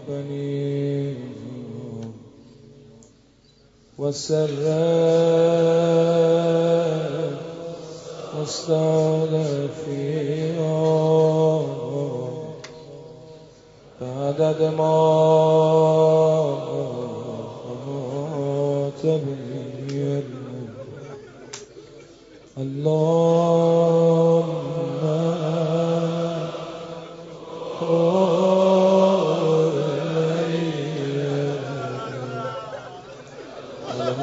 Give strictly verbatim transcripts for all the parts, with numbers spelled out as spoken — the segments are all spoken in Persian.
بني وسر مستعد فيها بعدد ما تبين اللهم على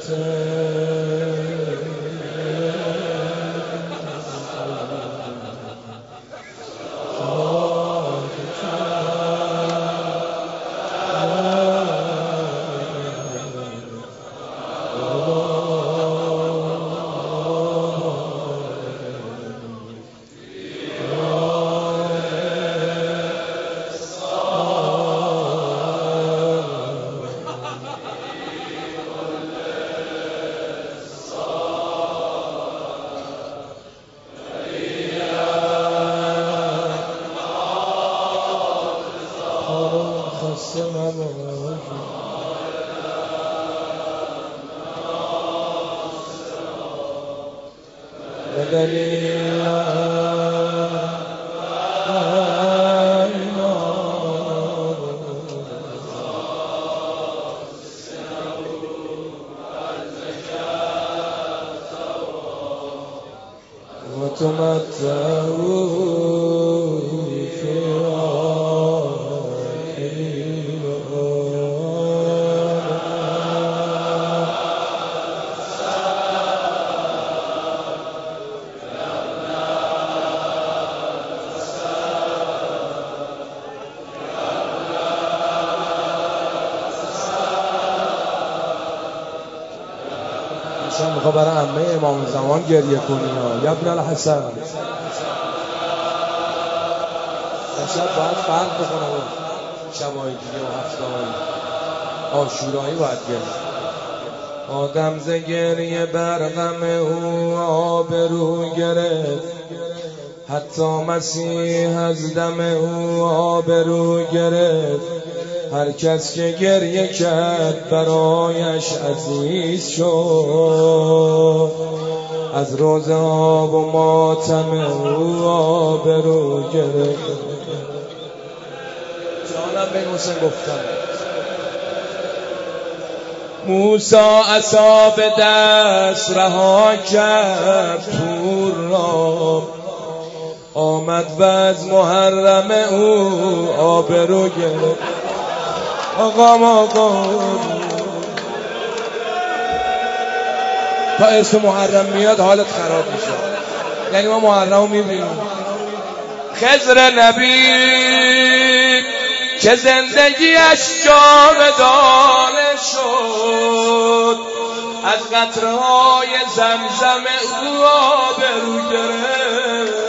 شما میخوا برای عمه امام زمان گریه کنی یا ابن الحسن شب باید فرق بکنه با شبای دیگه و هفته‌های عاشورایی باید گریه. آدم ز گریه بر غم او آبرو گرفت، حتی مسیح از دم او آبرو گرفت. هر کس که گریه کرد برایش عزیز شد، از روزه ها و ماتم او آبرو گرفت. جانم به حسین گفتم موسی عصا به دست رها کرد تور را، آمد و از محرم او آبرو گرفت. آقا آقا تا اسم محرم میاد حالت خراب میشه، یعنی ما محرم رو میبینیم. خضر نبی که زندگیش جاودانه شد، از قطره‌های زمزم او آبرو گرفت.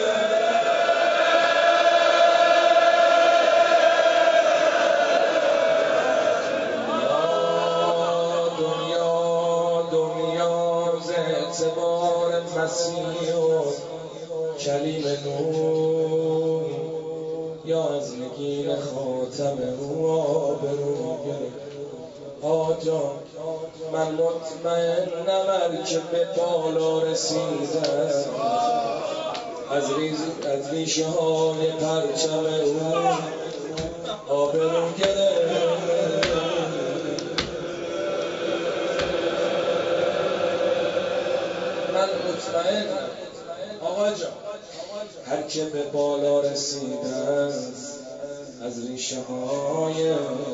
مسیح و کلیم نور یا از نگین خاتم او آبرو گرفت. آجا من مطمئنم که به بالا رسیدم، از ریز از ریشه های پرچم او آبرو گرفت. من مطمئنم آقا جان هر که به بالا رسیدن از ریشه های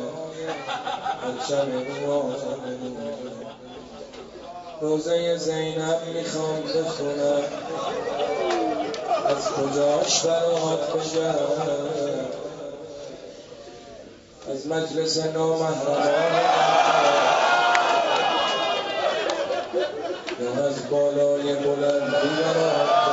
پرچم او روزه زینب میخوام بخونم، از کجاش برات بگم، از مجلس نامحرمان یا از بالای بلندی برات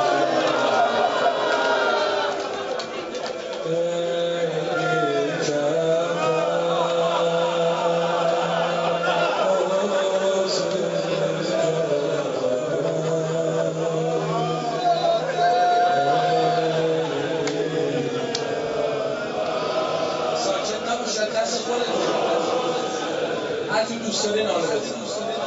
هر تو دوست داری ناله بزن.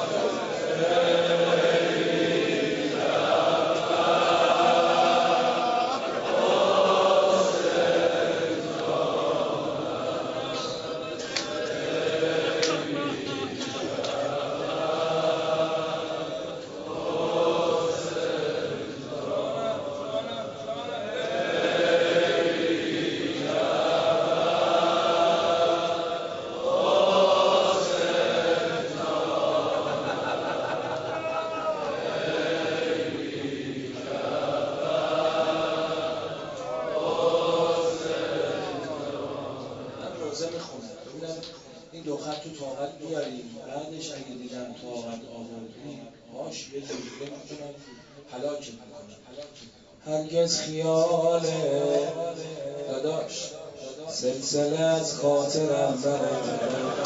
این دو خط تو طاقت بیاریم، بعدش اگه دیدم طاقت آوردیم باش یه جوری میتونم هلاک میکنم. هرگز خیال داداش سلسله از خاطرم بره،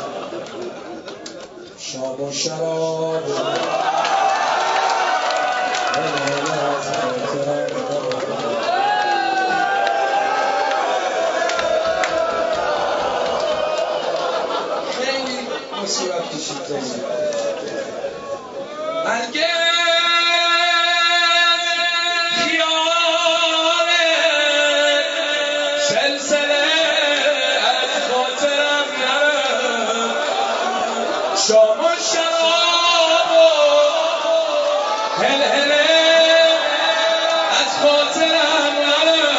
شام و شراب هلهله از خاطرم بره. صورت کشید زنید هرگز خیال سلسله از خاطرم نره، شام و شراب و هلهله از خاطرم نره.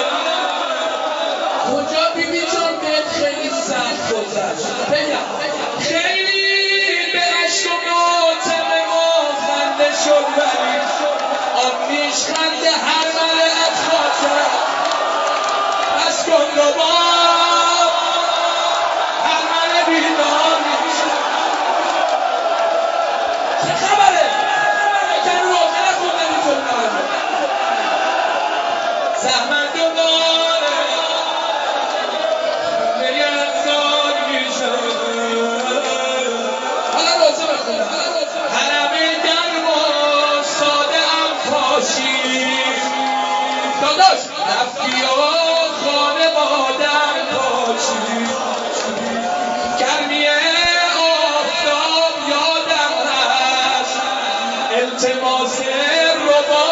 کجا بیبی جان بهت خیلی سخت گذشت، بگم خیلی به عشق و ماتم ما خنده شد، ولی آن نیش خنده هر مله از خاطرم. پس کن دوبار هر مله بیدار میش. چه خبره؟ که روزه نخون نمیتون نارم زحمت دوباره نگهدار میشه. حرم گرم و ساده ام کاشی داداش، رفتی و خانه بادم کاشی. گرمی آفتاب یادم هست، التماس ربا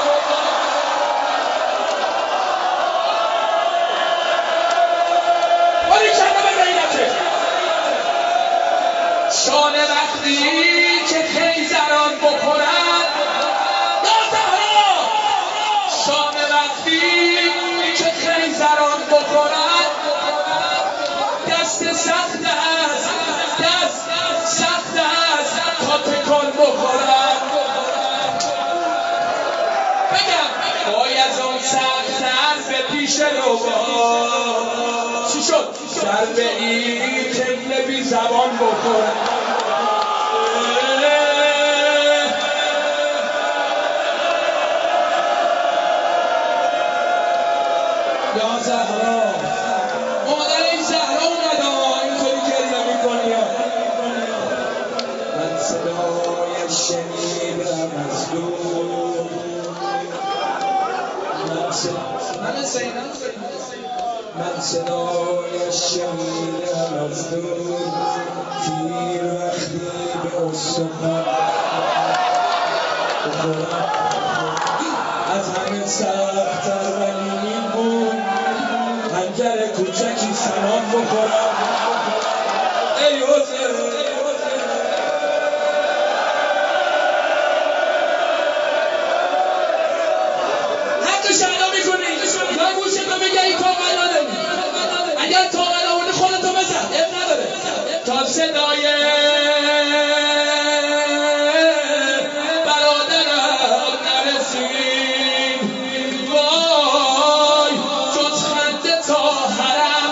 باری کنه به غیرته شانه وقتی که خیزران بخورن. یا زهرا شانه وقتی که خیزران بخورن، دست سخت است، دست سخت است تا تکان بخورن. بگم باید اون سخت‌تر به پیش رو با چی شد؟ ضربه ای طفل بی زبان بخورن. یا زهرا مادر این زهرا اومده اینطوری گریه میکنی. من صدای شنیدم از دور، من سینم من صدای شنیدم از دور، تیر وقتی به استخوان بخورم. از همه سخت‌تر ولی این بود خنجر کوچکی سنان بخورم. ای حسین حقش ادا میکنی یا گوشتو بگه این طاقت نداری. اگر طاقت آوردی خودتو بزن، اب نداره. تا صدای برادرم نرسید، وای جز خنده تا حرم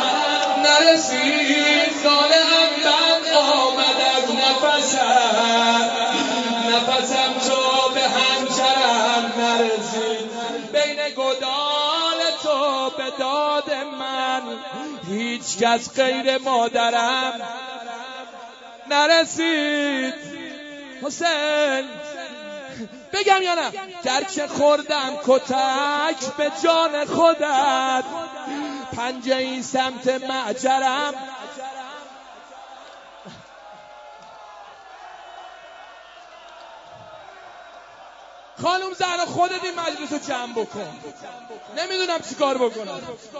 نرسید. ناله هم بند آمد از نفسم، نفسم تو به همچرم نرسید. بین گدال تو به داد من هیچ کس غیر مادرم نرسید. حسین بگم یا نه؟ گرچه خوردم کتک به جان خودت، پنجه این سمت معجرم خانم زهرا خودت این مجلس رو جمع بکن، نمیدونم چی کار بکنم.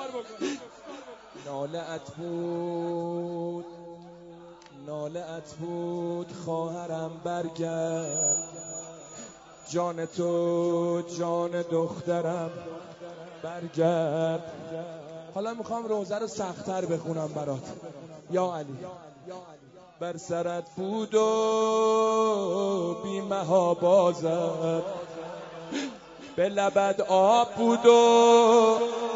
ناله‌ات بود ناله‌ات بود خواهرم برگرد، جان تو جان دخترم برگرد. حالا میخوام روزه رو سخت‌تر بخونم برات. یا علی بر سرت بود و بی محابا زد، به لبت آب بود و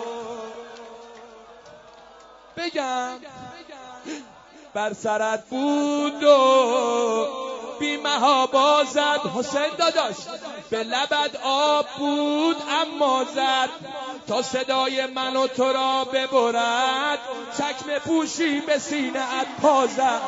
بگم بر سرت بود و بی محابا زد. حسین داداش به لبت آب بود اما زد، تا صدای من و تو را ببرد، چکمه پوشی به سینه ات پا زد.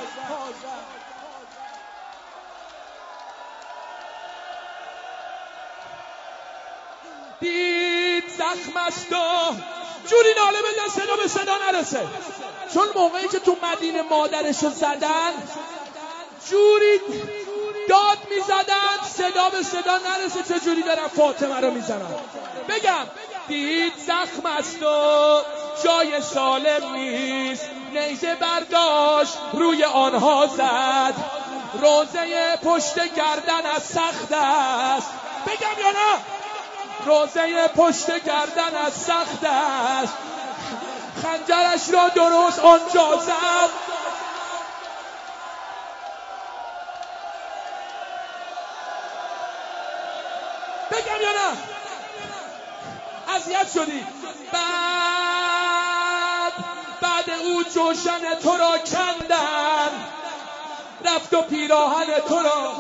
دید زخم است و جوری ناله بزن صدا به صدا نرسه، چون موقعی که تو مدینه مادرشو زدن جوری داد میزدن صدا به صدا نرسه، چه جوری دارن فاطمه رو میزنن. بگم دید زخم است و جای سالم نیست، نیزه برداشت روی آنها زد، روزه پشت گردن از سخت است. بگم یا نه؟ روزه پشت گردن از سخت است، خنجرش را درست آنجا زد. بگم یا نه؟ اذیت شدی. بعد بعد او جوشن تو را کندن، رفت و پیراهن تو را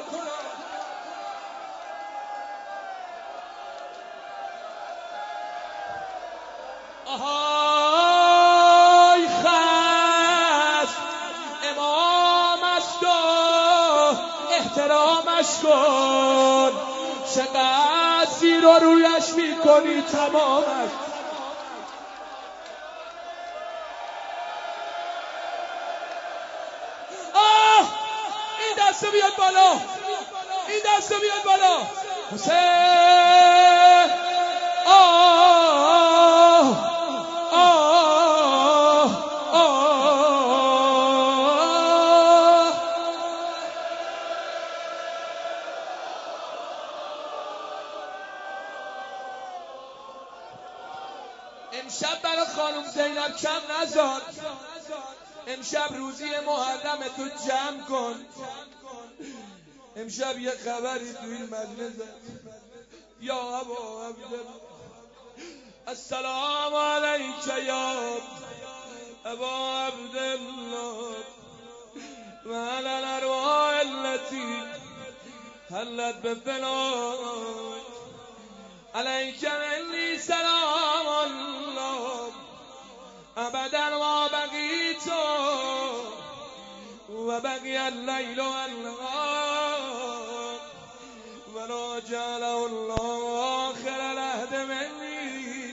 آهای خست امام است و احترامش کن، چقدر زیر و رویش میکنی تمامش. آه این دسته بیاد بالا، این دسته بیاد بالا. حسین آه آه آه امشب برای خانم زینب کم نزار، امشب روزی محرم تو جمع کن. امشب یه خبری تو این مجلس یا ابا عبدالله، السلام علیک یا ابا عبدالله و علی الارواح التي حلت بفناک، علیک منی سلام الله ابدا و بقیت و بقی اللیل و النهار ولا جعله الله آخر العهد منی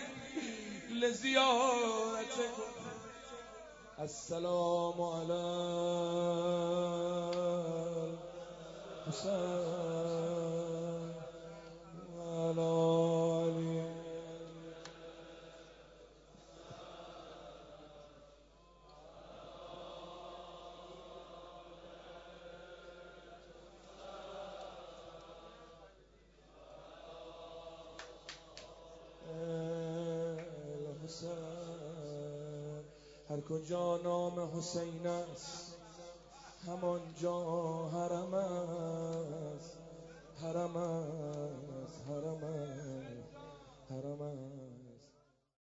لزیارتکم. السلام علی حسین و علی علی. هر کجا نام حسین است همان جا حرم